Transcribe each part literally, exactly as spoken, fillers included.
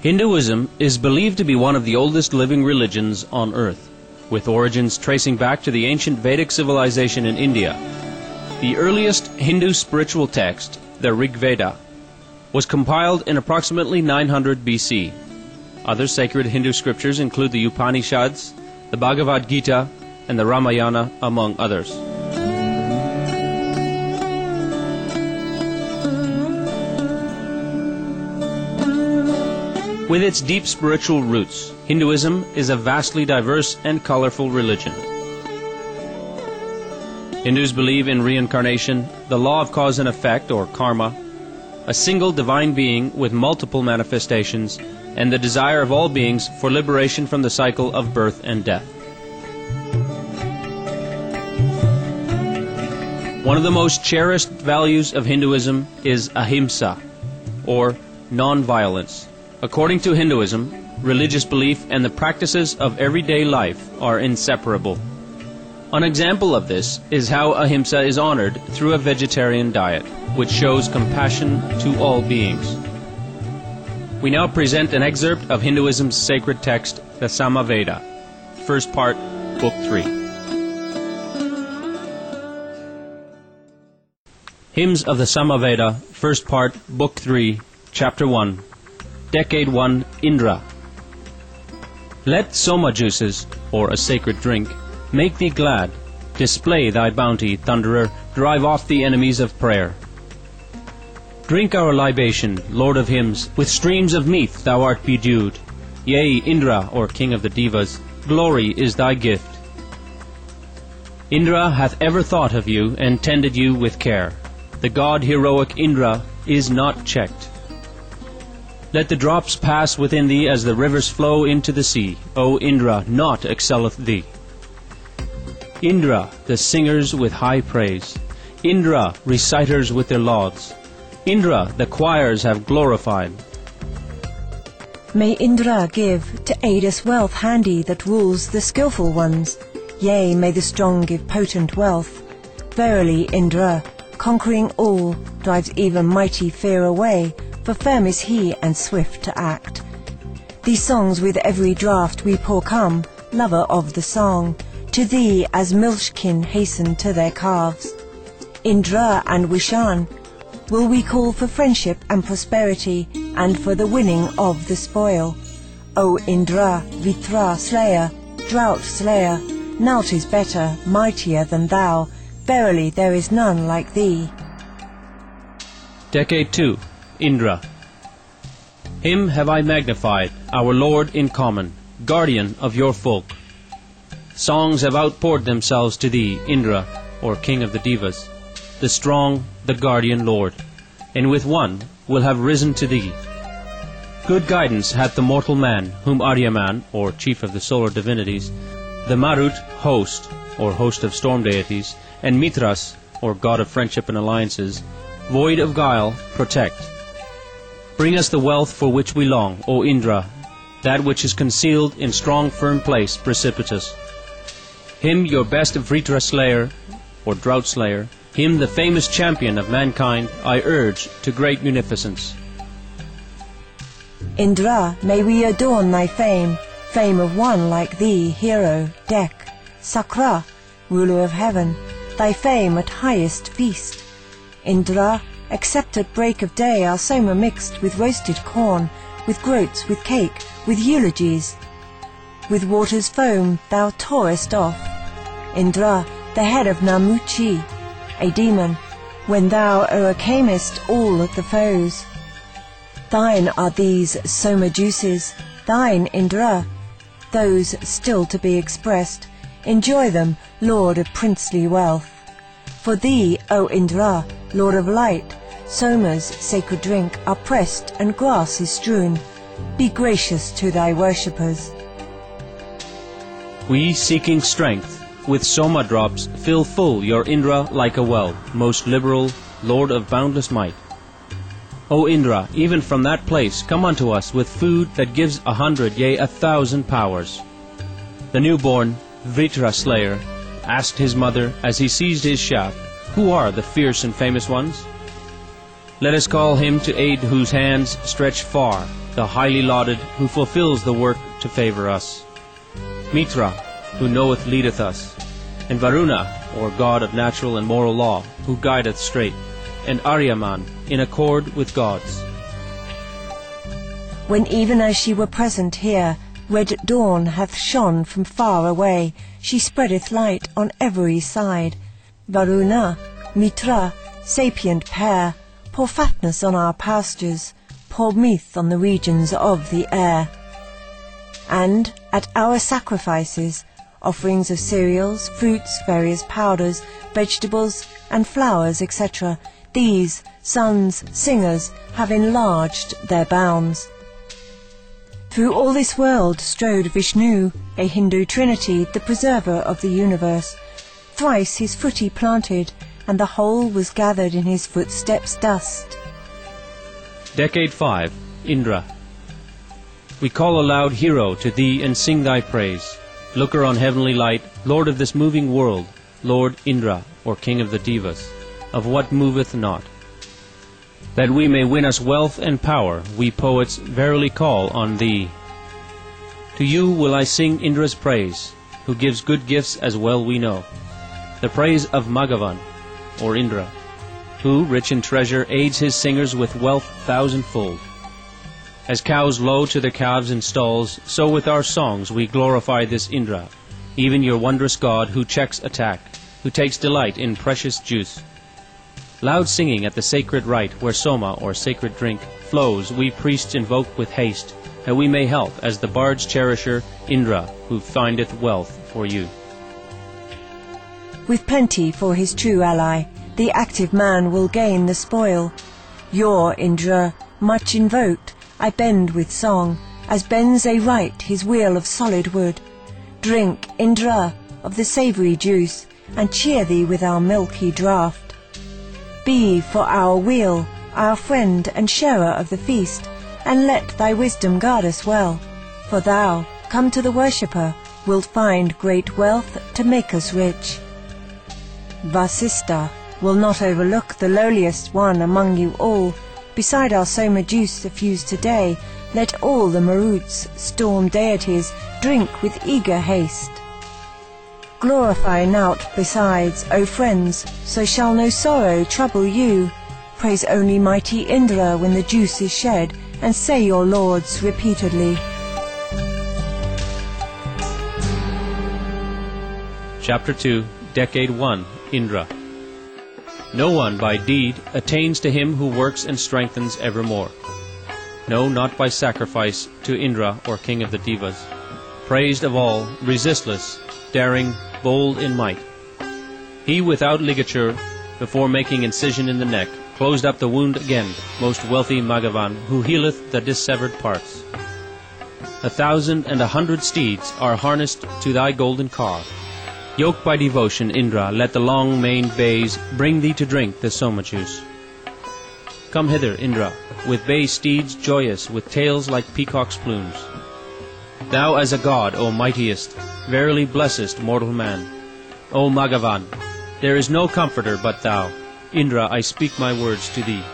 Hinduism is believed to be one of the oldest living religions on earth, with origins tracing back to the ancient Vedic civilization in India. The earliest Hindu spiritual text, the Rig Veda, was compiled in approximately nine hundred B C. Other sacred Hindu scriptures include the Upanishads, the Bhagavad Gita, and the Ramayana, among others. With its deep spiritual roots, Hinduism is a vastly diverse and colorful religion. Hindus believe in reincarnation, the law of cause and effect, or karma, a single divine being with multiple manifestations, and the desire of all beings for liberation from the cycle of birth and death. One of the most cherished values of Hinduism is ahimsa, or non-violence. According to Hinduism, religious belief and the practices of everyday life are inseparable. An example of this is how ahimsa is honored through a vegetarian diet, which shows compassion to all beings. We now present an excerpt of Hinduism's sacred text, the Samaveda, first part, Book three. Hymns of the Samaveda, first part, Book three, Chapter one. Decade one, Indra. Let soma juices, or a sacred drink, make thee glad. Display thy bounty, Thunderer, drive off the enemies of prayer. Drink our libation, Lord of hymns, with streams of mead thou art bedewed. Yea, Indra, or King of the Devas, glory is thy gift. Indra hath ever thought of you, and tended you with care. The god heroic Indra is not checked. Let the drops pass within thee as the rivers flow into the sea. O Indra, naught excelleth thee. Indra, the singers with high praise. Indra, reciters with their lauds. Indra, the choirs have glorified. May Indra give to aid us wealth handy that rules the skillful ones. Yea, may the strong give potent wealth. Verily, Indra, conquering all, drives even mighty fear away, for firm is he and swift to act. These songs with every draught we pour come, lover of the song, to thee as milchkin hasten to their calves. Indra and Vishan will we call for friendship and prosperity, and for the winning of the spoil. O Indra, Vitra slayer, drought slayer, naught is better, mightier than thou. Verily there is none like thee. Decade two, Indra. Him have I magnified, our Lord in common, guardian of your folk. Songs have outpoured themselves to thee, Indra, or King of the Devas, the strong, the guardian Lord, and with one will have risen to thee. Good guidance hath the mortal man, whom Aryaman, or chief of the solar divinities, the Marut, host, or host of storm deities, and Mithras, or god of friendship and alliances, void of guile, protect. Bring us the wealth for which we long, O Indra, that which is concealed in strong firm place, precipitous. Him your best Vritra slayer, or drought slayer, him the famous champion of mankind, I urge to great munificence. Indra, may we adorn thy fame, fame of one like thee, hero, Dek, Sakra, ruler of heaven, thy fame at highest feast. Indra, accept at break of day our soma mixed with roasted corn, with groats, with cake, with eulogies. With water's foam thou torest off. Indra, the head of Namuchi, a demon, when thou o'ercamest all the foes. Thine are these soma juices, thine, Indra, those still to be expressed. Enjoy them, Lord of princely wealth. For thee, O Indra, Lord of light, soma's sacred drink are pressed and grass is strewn. Be gracious to thy worshippers. We, seeking strength, with soma drops fill full your Indra like a well, most liberal, Lord of boundless might. O Indra, even from that place come unto us with food that gives a hundred, yea, a thousand powers. The newborn Vritra slayer asked his mother as he seized his shaft, Who are the fierce and famous ones? Let us call him to aid whose hands stretch far, the highly lauded, who fulfills the work to favor us. Mitra, who knoweth leadeth us, and Varuna, or God of natural and moral law, who guideth straight, and Aryaman, in accord with gods. When even as she were present here, red dawn hath shone from far away, she spreadeth light on every side. Varuna, Mitra, sapient pair, pour fatness on our pastures, pour meath on the regions of the air. And at our sacrifices, offerings of cereals, fruits, various powders, vegetables, and flowers, et cetera, these sons, singers, have enlarged their bounds. Through all this world strode Vishnu, a Hindu trinity, the preserver of the universe. Thrice his foot he planted, and the whole was gathered in his footsteps' dust. Decade five, Indra. We call aloud, Hero, to thee and sing thy praise. Looker on heavenly light, Lord of this moving world, Lord Indra, or King of the Devas, of what moveth not. That we may win us wealth and power, we poets verily call on thee. To you will I sing Indra's praise, who gives good gifts as well we know. The praise of Magavan, or Indra, who, rich in treasure, aids his singers with wealth thousandfold. As cows low to their calves in stalls, so with our songs we glorify this Indra, even your wondrous God, who checks attack, who takes delight in precious juice. Loud singing at the sacred rite, where Soma, or sacred drink, flows, we priests invoke with haste, that we may help as the bard's cherisher, Indra, who findeth wealth for you. With plenty for his true ally, the active man will gain the spoil. Your Indra, much invoked, I bend with song, as bends a right his wheel of solid wood. Drink, Indra, of the savoury juice, and cheer thee with our milky draught. Be for our weal, our friend and sharer of the feast, and let thy wisdom guard us well. For thou, come to the worshipper, wilt find great wealth to make us rich. Vasista will not overlook the lowliest one among you all. Beside our Soma juice effused today, let all the Maruts, storm deities, drink with eager haste. Glorify naught besides, O friends, so shall no sorrow trouble you. Praise only mighty Indra when the juice is shed, and say your lords repeatedly. Chapter two, Decade one, Indra. No one by deed attains to him who works and strengthens evermore. No, not by sacrifice to Indra, or King of the Devas. Praised of all, resistless, daring, bold in might. He without ligature, before making incision in the neck, closed up the wound again, most wealthy Magavan, who healeth the dissevered parts. A thousand and a hundred steeds are harnessed to thy golden car. Yoked by devotion, Indra, let the long-maned bays bring thee to drink the Soma juice. Come hither, Indra, with bay steeds joyous, with tails like peacock's plumes. Thou as a god, O mightiest, verily blessest mortal man. O Magavan, there is no comforter but thou. Indra, I speak my words to thee.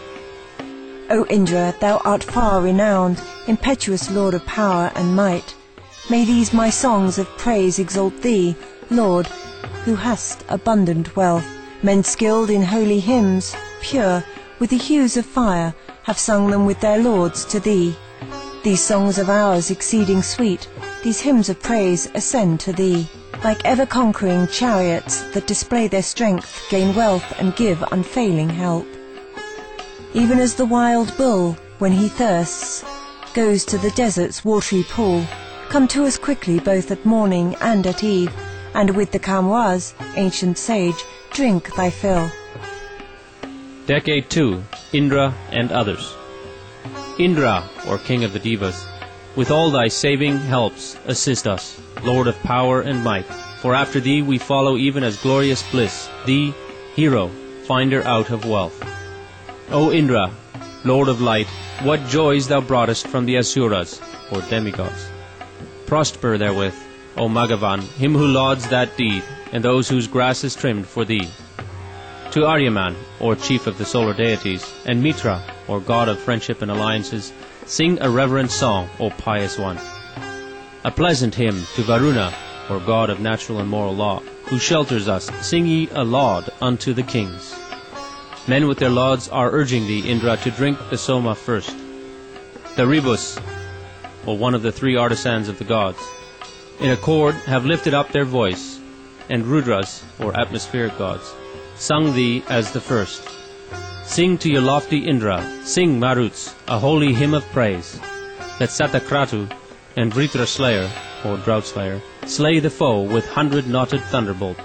O Indra, thou art far renowned, impetuous lord of power and might. May these my songs of praise exalt thee, Lord, who hast abundant wealth. Men skilled in holy hymns, pure, with the hues of fire, have sung them with their lords to thee. These songs of ours exceeding sweet, these hymns of praise ascend to thee. Like ever-conquering chariots that display their strength, gain wealth and give unfailing help. Even as the wild bull, when he thirsts, goes to the desert's watery pool, come to us quickly both at morning and at eve, and with the Kamwas, ancient sage, drink thy fill. Decade two, Indra and others. Indra, or King of the Devas, with all thy saving helps assist us, Lord of power and might, for after thee we follow even as glorious bliss, thee, Hero, finder out of wealth. O Indra, Lord of light, what joys thou broughtest from the Asuras, or demigods. Prosper therewith, O Magavan, him who lauds that deed, and those whose grass is trimmed for thee. To Aryaman, or chief of the solar deities, and Mitra, or god of friendship and alliances, sing a reverent song, O pious one. A pleasant hymn to Varuna, or god of natural and moral law, who shelters us, sing ye a laud unto the kings. Men with their lauds are urging thee, Indra, to drink the Soma first. The Rebus, or one of the three artisans of the gods, in accord have lifted up their voice, and Rudras, or atmospheric gods, sung thee as the first. Sing to your lofty Indra, sing Maruts, a holy hymn of praise, that Satakratu and Vritra Slayer, or Drought Slayer, slay the foe with hundred-knotted thunderbolt.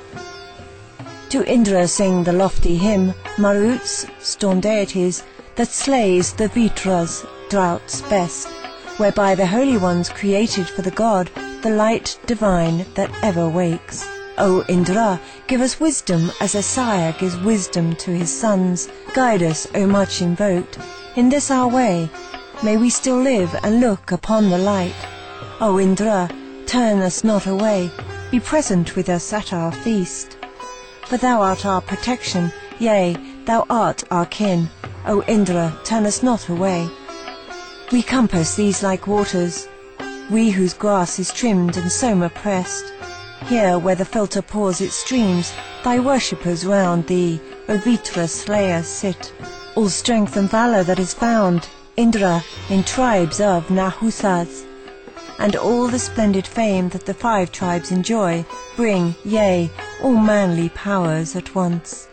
To Indra sing the lofty hymn, Maruts, storm deities, that slays the Vitras, droughts best, whereby the holy ones created for the god, the light divine that ever wakes. O Indra, give us wisdom as a sire gives wisdom to his sons. Guide us, O much invoked, in this our way. May we still live and look upon the light. O Indra, turn us not away. Be present with us at our feast. For thou art our protection, yea, thou art our kin. O Indra, turn us not away. We compass these like waters, we whose grass is trimmed and Soma pressed. Here where the filter pours its streams, thy worshippers round thee, O Vitra slayer, sit. All strength and valour that is found, Indra, in tribes of Nahusas, and all the splendid fame that the five tribes enjoy, bring, yea, all manly powers at once.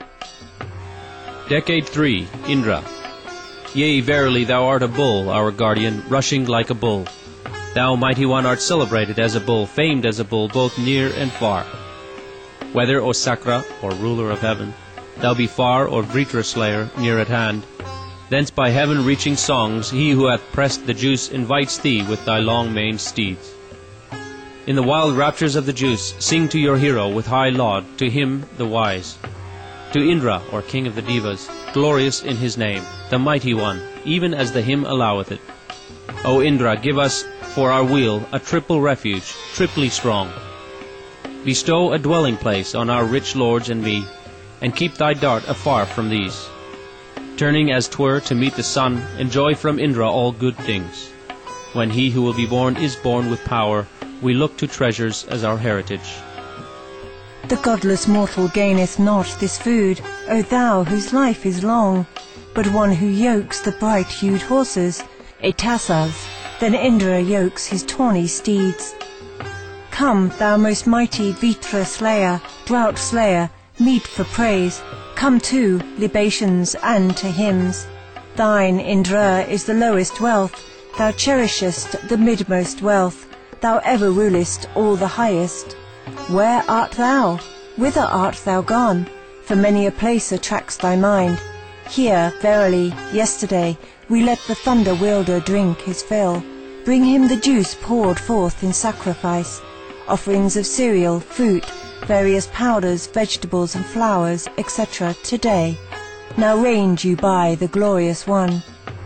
Decade three, Indra. Yea, verily thou art a bull, our guardian, rushing like a bull. Thou, mighty one, art celebrated as a bull, famed as a bull, both near and far. Whether, O Sakra, or ruler of heaven, thou be far, or Vritra slayer, near at hand, thence by heaven reaching songs, he who hath pressed the juice invites thee with thy long-maned steeds. In the wild raptures of the juice, sing to your hero with high laud, to him the wise. To Indra, or king of the Devas, glorious in his name, the mighty one, even as the hymn alloweth it. O Indra, give us for our weal a triple refuge, triply strong. Bestow a dwelling place on our rich lords and me, and keep thy dart afar from these. Turning as 'twere to meet the sun, enjoy from Indra all good things. When he who will be born is born with power, we look to treasures as our heritage. The godless mortal gaineth not this food, O thou whose life is long, but one who yokes the bright-hued horses, Etasas, then Indra yokes his tawny steeds. Come, thou most mighty Vitra slayer, drought slayer, meet for praise. Come too, libations and to hymns. Thine, Indra, is the lowest wealth, thou cherishest the midmost wealth, thou ever rulest all the highest. Where art thou? Whither art thou gone? For many a place attracts thy mind. Here, verily, yesterday, we let the thunder wielder drink his fill. Bring him the juice poured forth in sacrifice, offerings of cereal, fruit, various powders, vegetables and flowers, et cetera today. Now range you by the glorious one.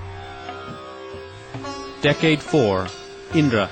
Decade four, Indra.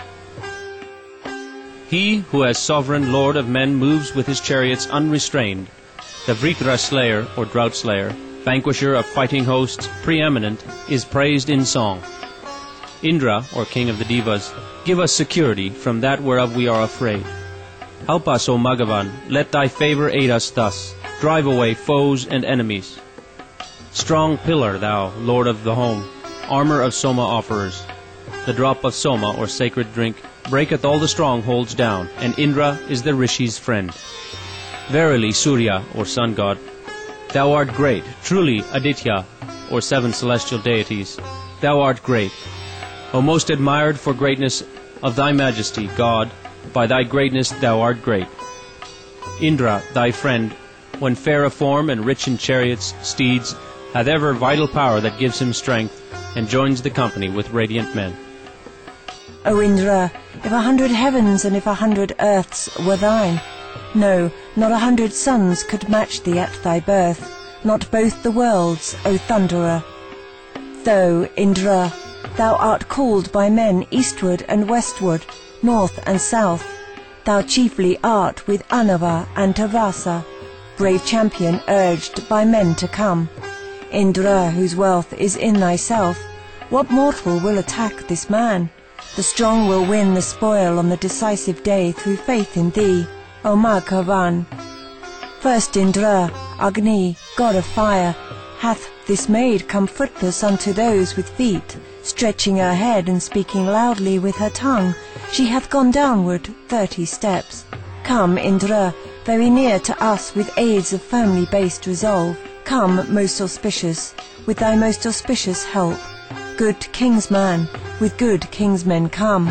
He who as sovereign lord of men moves with his chariots unrestrained, the Vritra slayer or drought slayer, vanquisher of fighting hosts, preeminent, is praised in song. Indra, or king of the Devas, give us security from that whereof we are afraid. Help us, O Magavan, let thy favor aid us thus, drive away foes and enemies. Strong pillar thou, lord of the home, armor of Soma offerers. The drop of Soma, or sacred drink, breaketh all the strongholds down, and Indra is the Rishi's friend. Verily, Surya, or sun god, thou art great, truly Aditya, or seven celestial deities, thou art great. O most admired for greatness of thy majesty, God, by thy greatness thou art great. Indra, thy friend, when fair of form and rich in chariots, steeds, hath ever vital power that gives him strength, and joins the company with radiant men. O Indra, if a hundred heavens and if a hundred earths were thine, no, not a hundred suns could match thee at thy birth, not both the worlds, O Thunderer. Though, Indra, thou art called by men eastward and westward, north and south, thou chiefly art with Anava and Tavasa. brave champion urged by men to come. Indra, whose wealth is in thyself, what mortal will attack this man? The strong will win the spoil on the decisive day through faith in thee, O Maghavan. First Indra, Agni, god of fire, hath this maid come footless unto those with feet, stretching her head and speaking loudly with her tongue. She hath gone downward thirty steps. Come, Indra, very near to us with aids of firmly based resolve. Come, most auspicious, with thy most auspicious help. Good kingsman, with good kingsmen come.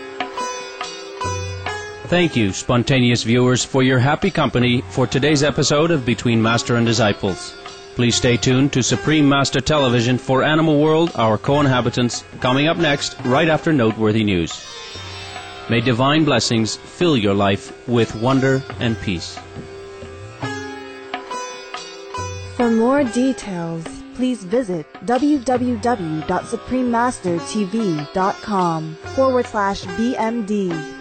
Thank you, spontaneous viewers, for your happy company for today's episode of Between Master and Disciples. Please stay tuned to Supreme Master Television for Animal World, Our Co-Inhabitants, coming up next, right after noteworthy news. May divine blessings fill your life with wonder and peace. For more details, please visit www.suprememastertv.com forward slash BMD.